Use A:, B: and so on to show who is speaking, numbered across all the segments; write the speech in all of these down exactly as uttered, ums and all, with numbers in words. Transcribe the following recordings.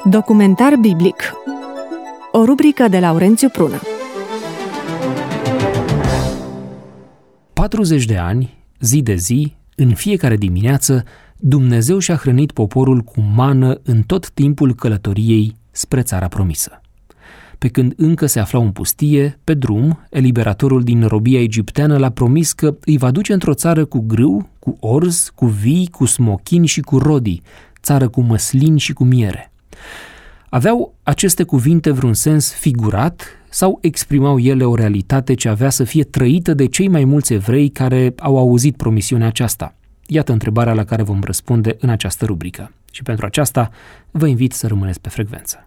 A: Documentar biblic. O rubrică de Laurențiu Prună.
B: patruzeci de ani, zi de zi, în fiecare dimineață, Dumnezeu și-a hrănit poporul cu mană în tot timpul călătoriei spre țara promisă. Pe când încă se aflau în pustie, pe drum, eliberatorul din robia egipteană l-a promis că îi va duce într-o țară cu grâu, cu orz, cu vii, cu smochini și cu rodii, țară cu măslini și cu miere. Aveau aceste cuvinte vreun sens figurat sau exprimau ele o realitate ce avea să fie trăită de cei mai mulți evrei care au auzit promisiunea aceasta? Iată întrebarea la care vom răspunde în această rubrică. Și pentru aceasta vă invit să rămâneți pe frecvență.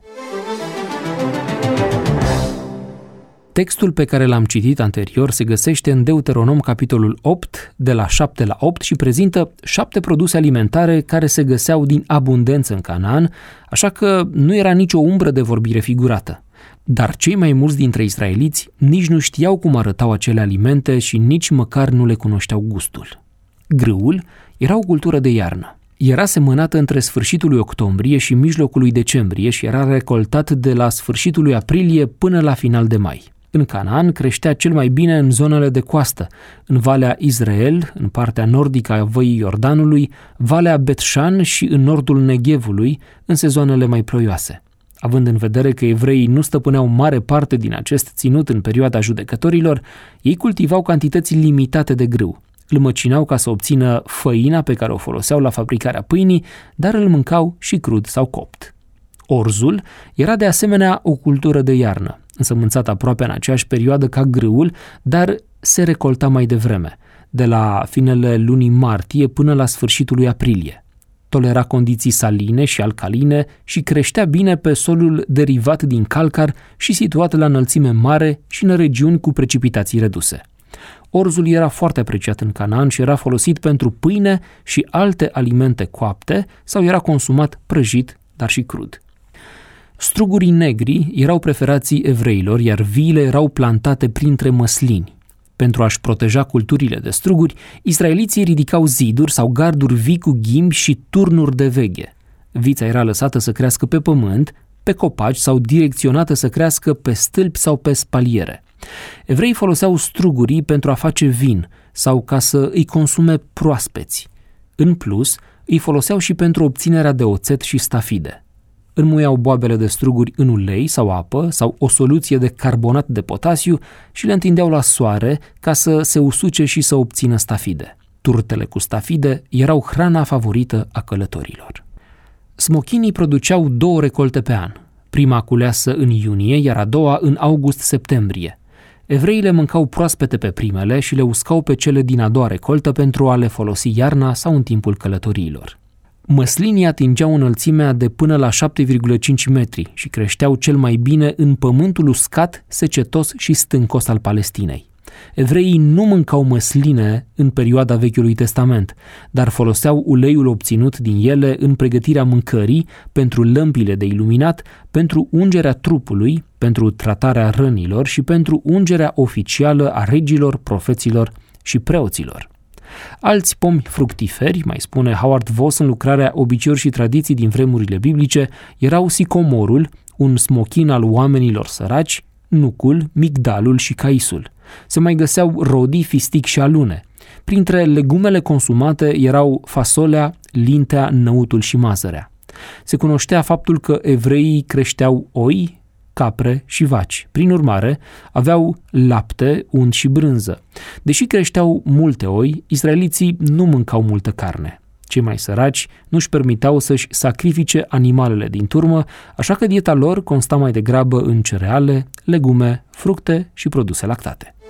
B: Textul pe care l-am citit anterior se găsește în Deuteronom, capitolul opt, de la șapte la opt și prezintă șapte produse alimentare care se găseau din abundență în Canaan, așa că nu era nicio umbră de vorbire figurată. Dar cei mai mulți dintre israeliți nici nu știau cum arătau acele alimente și nici măcar nu le cunoșteau gustul. Grâul era o cultură de iarnă. Era semănată între sfârșitul lui octombrie și mijlocul lui decembrie și era recoltat de la sfârșitul lui aprilie până la final de mai. În Canaan creștea cel mai bine în zonele de coastă, în Valea Izrael, în partea nordică a văii Iordanului, Valea Bet-Shan și în nordul Negevului, în sezoanele mai ploioase. Având în vedere că evreii nu stăpâneau mare parte din acest ținut în perioada judecătorilor, ei cultivau cantități limitate de grâu. Îl măcinau ca să obțină făina pe care o foloseau la fabricarea pâinii, dar îl mâncau și crud sau copt. Orzul era de asemenea o cultură de iarnă, însămânțat aproape în aceeași perioadă ca grâul, dar se recolta mai devreme, de la finele lunii martie până la sfârșitul lui aprilie. Tolera condiții saline și alcaline și creștea bine pe solul derivat din calcar și situat la înălțime mare și în regiuni cu precipitații reduse. Orzul era foarte apreciat în Canaan și era folosit pentru pâine și alte alimente coapte sau era consumat prăjit, dar și crud. Strugurii negri erau preferații evreilor, iar viile erau plantate printre măslini. Pentru a-și proteja culturile de struguri, israeliții ridicau ziduri sau garduri vii cu ghimbi și turnuri de veghe. Vița era lăsată să crească pe pământ, pe copaci sau direcționată să crească pe stâlpi sau pe spaliere. Evreii foloseau strugurii pentru a face vin sau ca să îi consume proaspeți. În plus, îi foloseau și pentru obținerea de oțet și stafide. Înmuiau boabele de struguri în ulei sau apă sau o soluție de carbonat de potasiu și le întindeau la soare ca să se usuce și să obțină stafide. Turtele cu stafide erau hrana favorită a călătorilor. Smochinii produceau două recolte pe an, prima culeasă în iunie, iar a doua în august-septembrie. Evreii le mâncau proaspete pe primele și le uscau pe cele din a doua recoltă pentru a le folosi iarna sau în timpul călătoriilor. Măslinii atingeau înălțimea de până la șapte virgulă cinci metri și creșteau cel mai bine în pământul uscat, secetos și stâncos al Palestinei. Evreii nu mâncau măsline în perioada Vechiului Testament, dar foloseau uleiul obținut din ele în pregătirea mâncării, pentru lămpile de iluminat, pentru ungerea trupului, pentru tratarea rănilor și pentru ungerea oficială a regilor, profeților și preoților. Alți pomi fructiferi, mai spune Howard Voss în lucrarea Obiceiuri și tradiții din vremurile biblice, erau sicomorul, un smochin al oamenilor săraci, nucul, migdalul și caisul. Se mai găseau rodii, fistic și alune. Printre legumele consumate erau fasolea, lintea, năutul și mazărea. Se cunoștea faptul că evreii creșteau oi, capre și vaci. Prin urmare, aveau lapte, unt și brânză. Deși creșteau multe oi, israeliții nu mâncau multă carne. Cei mai săraci nu-și permiteau să-și sacrifice animalele din turmă, așa că dieta lor consta mai degrabă în cereale, legume, fructe și produse lactate.